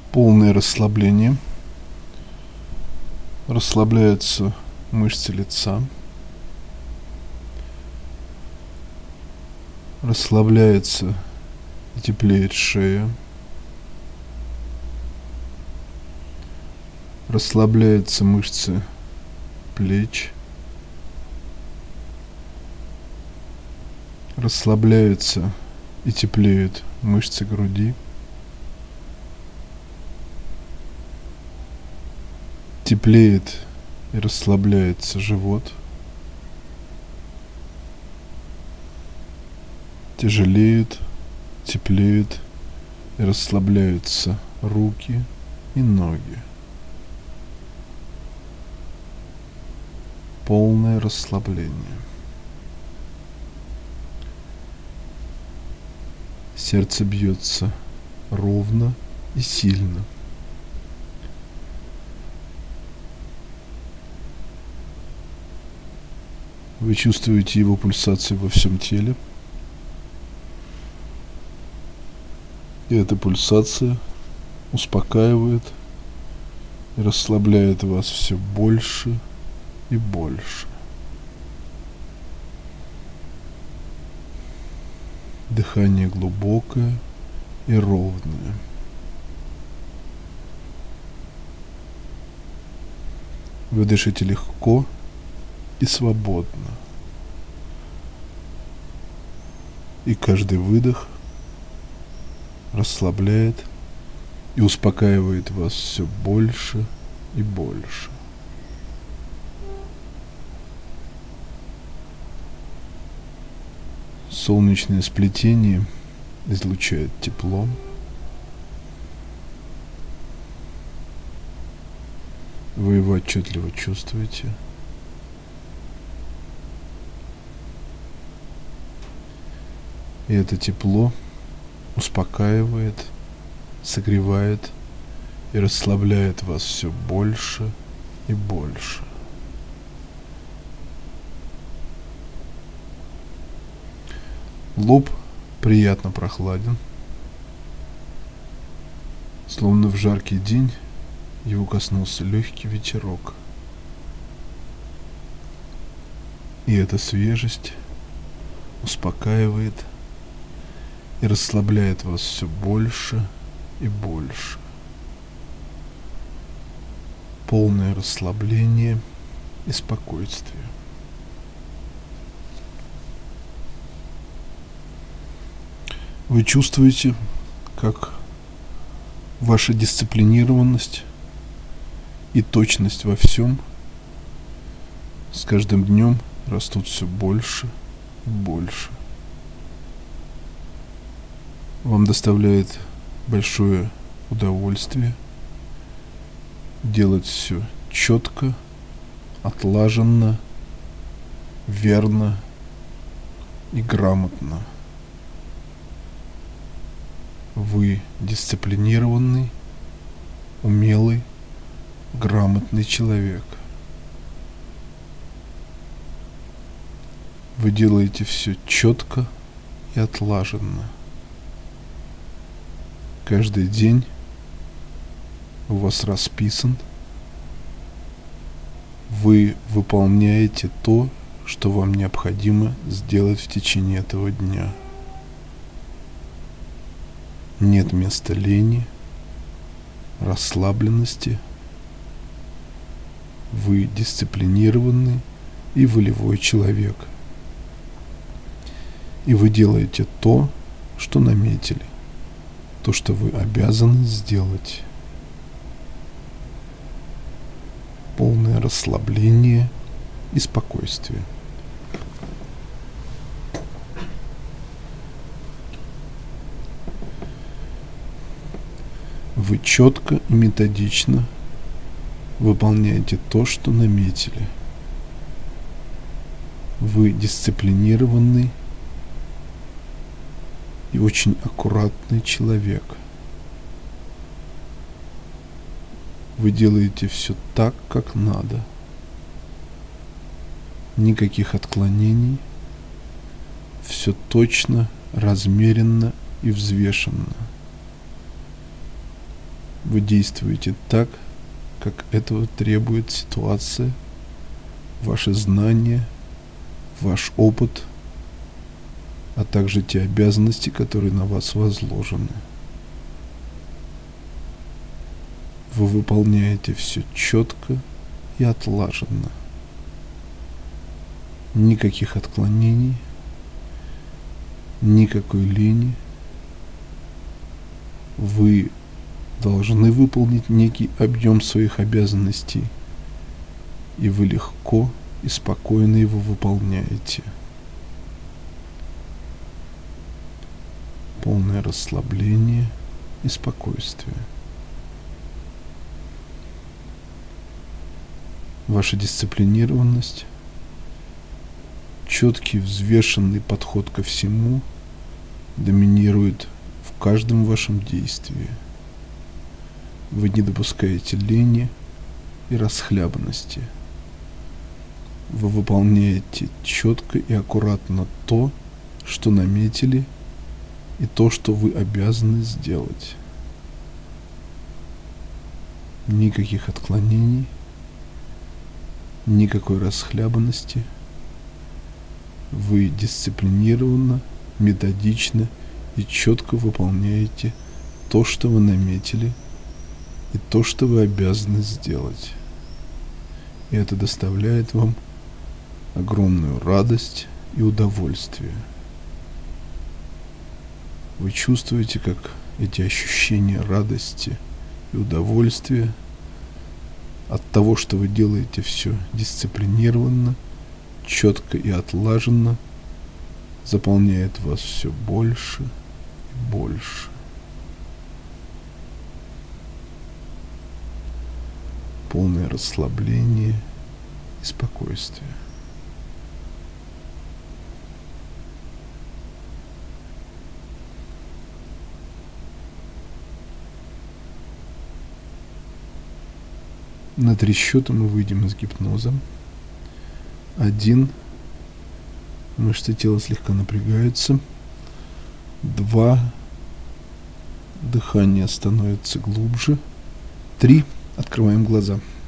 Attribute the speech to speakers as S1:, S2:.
S1: Полное расслабление. Расслабляются мышцы лица. Расслабляется и теплеет шея. Расслабляются мышцы плеч. Расслабляются и теплеют мышцы груди. Теплеет и расслабляется живот. Тяжелеют, теплеют и расслабляются руки и ноги. Полное расслабление. Сердце бьется ровно и сильно. Вы чувствуете его пульсацию во всем теле. И эта пульсация успокаивает и расслабляет вас все больше и больше. Дыхание глубокое и ровное. Вы дышите легко и свободно. И каждый выдох расслабляет и успокаивает вас все больше и больше. Солнечное сплетение излучает тепло. Вы его отчетливо чувствуете. И это тепло успокаивает, согревает и расслабляет вас все больше и больше. Лоб приятно прохладен, словно в жаркий день его коснулся легкий ветерок. И эта свежесть успокаивает и расслабляет вас все больше и больше. Полное расслабление и спокойствие. Вы чувствуете, как ваша дисциплинированность и точность во всем с каждым днем растут все больше и больше. Вам доставляет большое удовольствие делать все четко, отлаженно, верно и грамотно. Вы дисциплинированный, умелый, грамотный человек. Вы делаете все четко и отлаженно. Каждый день у вас расписан. Вы выполняете то, что вам необходимо сделать в течение этого дня. Нет места лени, расслабленности. Вы дисциплинированный и волевой человек. И вы делаете то, что наметили, то, что вы обязаны сделать. Полное расслабление и спокойствие. Вы четко и методично выполняете то, что наметили. Вы дисциплинированный и очень аккуратный человек. Вы делаете все так, как надо. Никаких отклонений. Все точно, размеренно и взвешенно. Вы действуете так, как этого требует ситуация, ваши знания, ваш опыт, а также те обязанности, которые на вас возложены. Вы выполняете все четко и отлаженно. Никаких отклонений, никакой лени. Вы должны выполнить некий объем своих обязанностей, и вы легко и спокойно его выполняете. Полное расслабление и спокойствие. Ваша дисциплинированность, четкий взвешенный подход ко всему доминирует в каждом вашем действии. Вы не допускаете лени и расхлябанности. Вы выполняете четко и аккуратно то, что наметили, и то, что вы обязаны сделать. Никаких отклонений, никакой расхлябанности. Вы дисциплинированно, методично и четко выполняете то, что вы наметили, и то, что вы обязаны сделать. И это доставляет вам огромную радость и удовольствие. Вы чувствуете, как эти ощущения радости и удовольствия от того, что вы делаете все дисциплинированно, четко и отлаженно, заполняет вас все больше и больше. Полное расслабление и спокойствие. На 3 счета мы выйдем из гипноза. 1. Мышцы тела слегка напрягаются. 2. Дыхание становится глубже. 3. Открываем глаза.